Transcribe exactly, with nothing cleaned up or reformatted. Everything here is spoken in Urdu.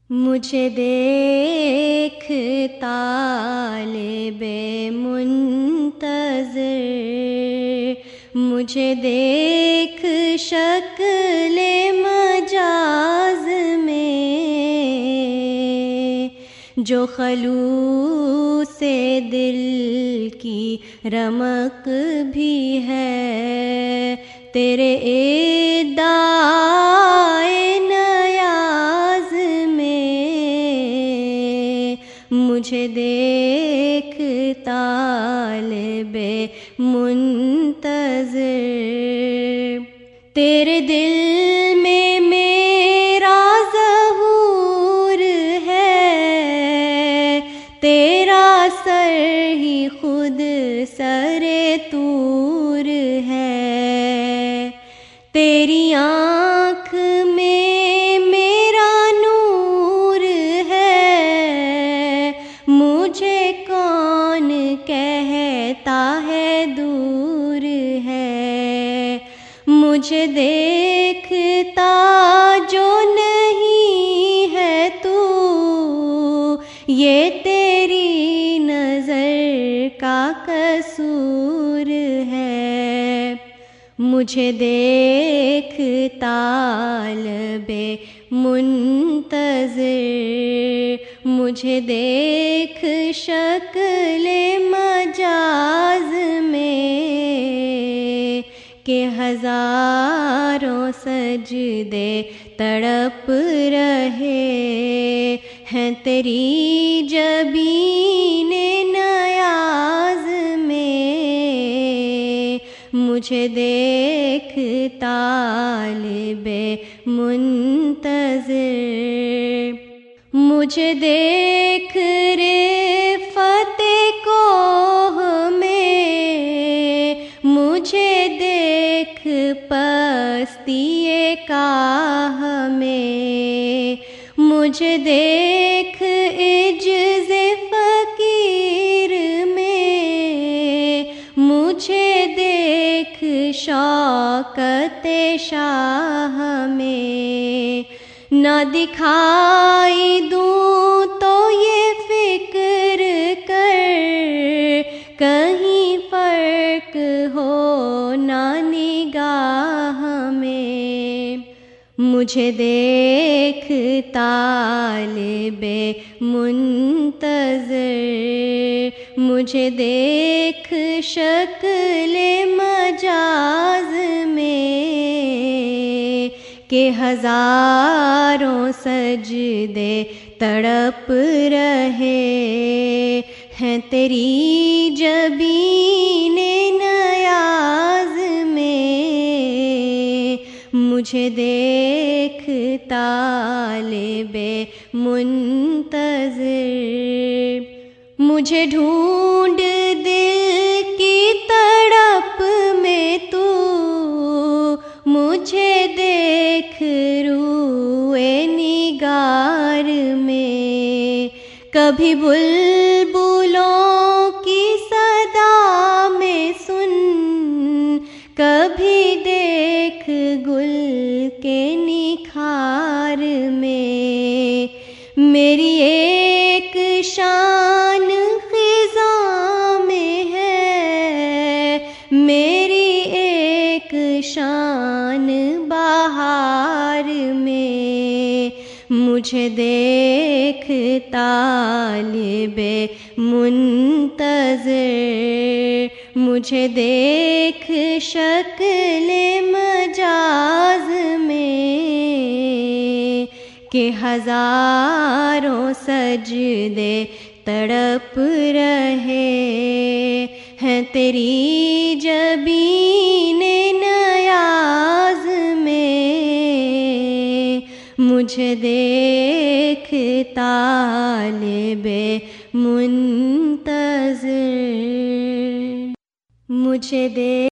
مجھے دیکھ طالب منتظر، مجھے دیکھ شکل مجاز میں، جو خلوص دل کی رمق بھی ہے تیرے ادعائے نیاز میں۔ مجھے دیکھ طالب منتظر، تیرے دل میں میرا ظہور ہے، تیرا سر ہی خود سر طور ہے، تیری آنکھ میں میرا نور ہے، مجھے کون کہتا ہے دور ہے۔ مجھے دیکھتا جو نہیں ہے تو، یہ تیری نظر کا قصور ہے۔ مجھے دیکھ طالب منتظر، مجھے دیکھ شکل مجاز میں، کہ ہزاروں سجدے تڑپ رہے ہیں تیری جبین نیاز میں۔ مجھے دیکھ طالب منتظر، مجھے دیکھ رفعت کوہ میں، مجھے دیکھ پستی کاہ میں، مجھے دیکھ عجز فقیر میں، مجھے دیکھ شوکت شاہ میں۔ نہ دکھائی دوں تو یہ فکر کر، کہیں فرق ہو نہ نگاہ میں۔ مجھے دیکھ طالب منتظر، مجھے دیکھ شکل مجاز میں، کہ ہزاروں سجدے تڑپ رہے ہیں تیری جبین نیاز میں۔ مجھے دیکھ طالب منتظر، مجھے ڈھونڈ دل کی تڑپ میں تو، مجھے دیکھ روئے نگار میں، کبھی بلبلوں کی صدا میں سن، کبھی دیکھ گل کے نکھار میں۔ میری ایک شان خزاں میں ہے، میری ایک شان بہار میں۔ مجھے دیکھ طالب منتظر، مجھے دیکھ شکل مجاز میں، کہ ہزاروں سجدے تڑپ رہے ہیں تیری جبین نیاز میں۔ مجھے دیکھ طالب منتظر، مجھے دیکھ